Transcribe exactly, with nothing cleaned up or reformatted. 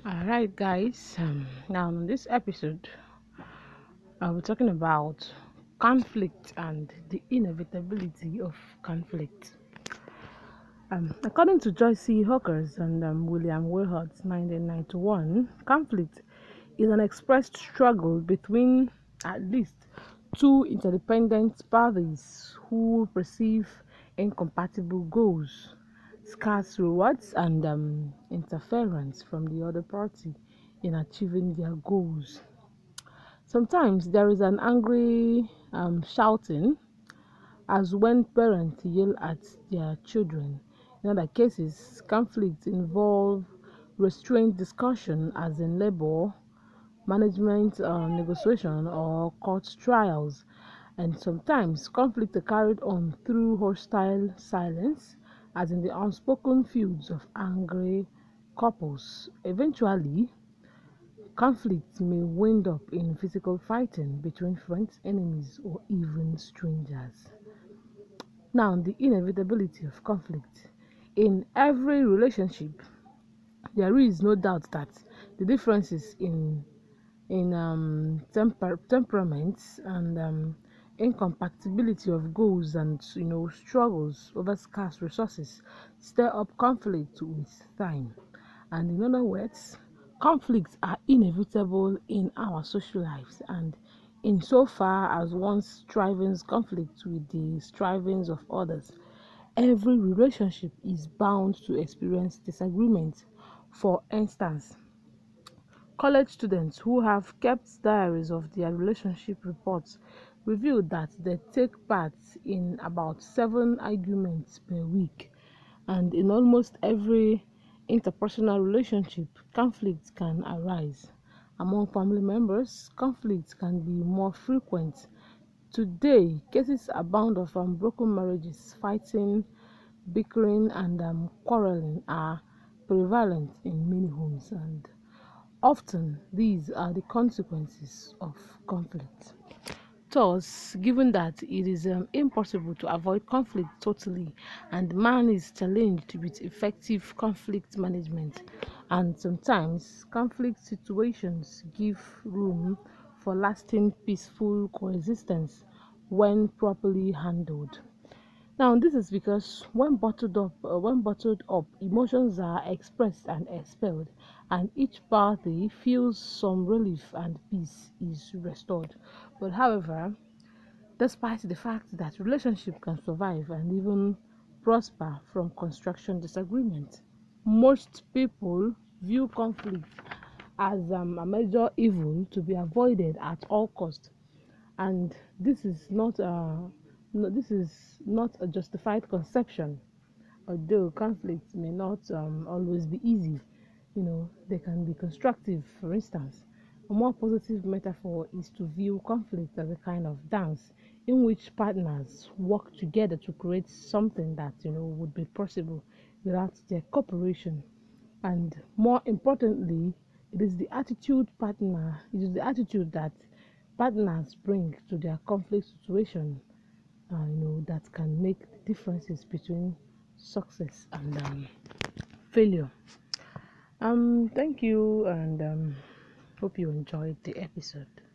Alright, guys. Um, now, in this episode, I'll be talking about conflict and the inevitability of conflict. Um, according to Joyce C. Hawkers and um, William Wilhart, nineteen ninety-one, conflict is an expressed struggle between at least two interdependent parties who perceive incompatible goals, scarce rewards, and um, interference from the other party in achieving their goals. Sometimes there is an angry um, shouting, as when parents yell at their children. In other cases, conflicts involve restrained discussion, as in labor, management uh, negotiation, or court trials. And sometimes conflicts are carried on through hostile silence, as in the unspoken feuds of angry couples. Eventually, conflict may wind up in physical fighting between friends, enemies, or even strangers. Now, the inevitability of conflict. In every relationship, there is no doubt that the differences in in um, temper temperaments and um, incompatibility of goals and you know struggles over scarce resources stir up conflict with time. And in other words, conflicts are inevitable in our social lives, and insofar as one strivings conflict with the strivings of others, every relationship is bound to experience disagreement. For instance, college students who have kept diaries of their relationship reports revealed that they take part in about seven arguments per week, and in almost every interpersonal relationship, conflicts can arise. Among family members, conflicts can be more frequent. Today, cases abound of um, broken marriages, fighting, bickering, and um, quarreling are prevalent in many homes, and often these are the consequences of conflict. Thus, given that it is um, impossible to avoid conflict totally, and man is challenged with effective conflict management, and sometimes conflict situations give room for lasting peaceful coexistence when properly handled. Now, this is because when bottled up, uh, when bottled up, emotions are expressed and expelled, and each party feels some relief and peace is restored. But however, despite the fact that relationship can survive and even prosper from construction disagreement, most people view conflict as um, a major evil to be avoided at all costs, and this is not a no, this is not a justified conception. Although conflicts may not um, always be easy, you know, they can be constructive. For instance, a more positive metaphor is to view conflict as a kind of dance in which partners work together to create something that you know would be possible without their cooperation. And more importantly, it is the attitude partner it is the attitude that partners bring to their conflict situation, uh, you know, that can make the differences between success and um, failure. Um, thank you, and um, hope you enjoyed the episode.